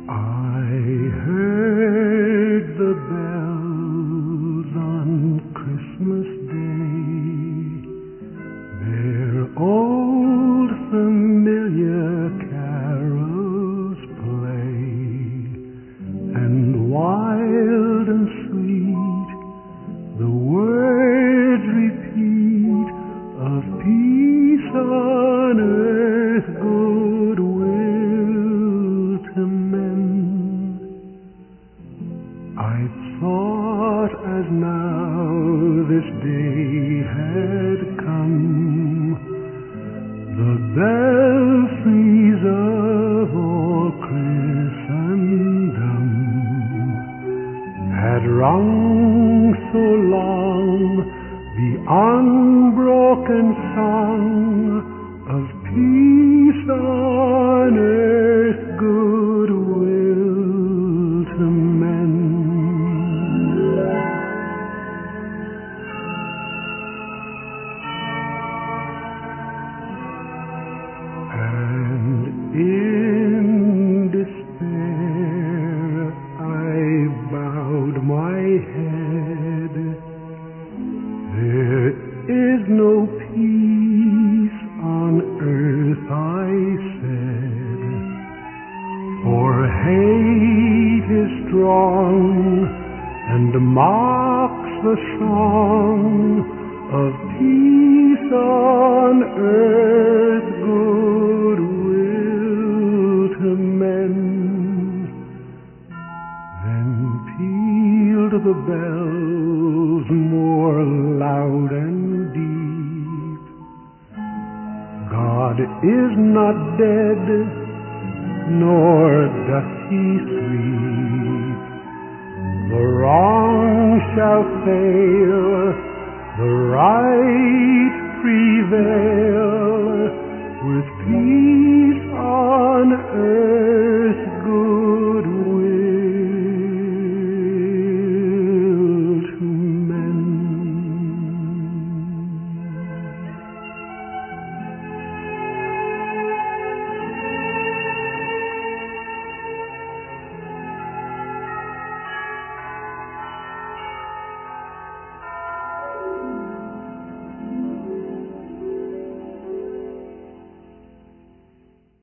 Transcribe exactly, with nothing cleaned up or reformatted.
I heard the bells on Christmas Day, their old familiar carols play, and wild and sweet the words repeat of peace on earth, goodwill to men. I thought as now this day had come, the belfries of all Christendom had rung so long the unbroken song of peace on earth, goodwill to men. And in despair I bowed my head. There is no peace on earth, I said, for hate is strong and mocks the song of peace on earth, goodwill to men. Then pealed the bells more loud and deep. God is not dead, nor doth he sleep. The wrong shall fail, the right prevail, with peace